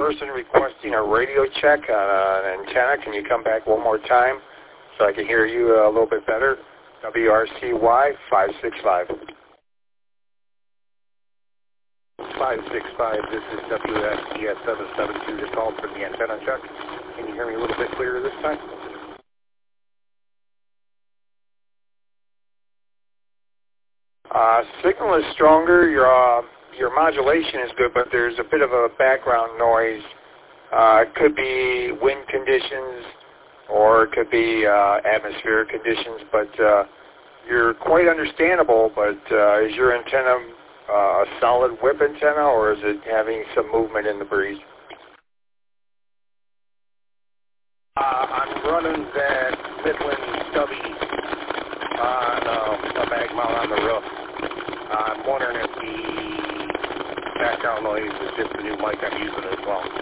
person requesting a radio check on an antenna. Can you come back one more time so I can hear you a little bit better? WRCY 565. 565, this is WSTS 772 to call for the antenna check. Can you hear me a little bit clearer this time? Signal is stronger. Your modulation is good, but there's a bit of a background noise. It could be wind conditions, or it could be atmospheric conditions. But you're quite understandable. But is your antenna a solid whip antenna, or is it having some movement in the breeze? I'm running that Midland Stubby on a mag mount on the roof. I'm wondering if the background noise is just the new mic I'm using as well.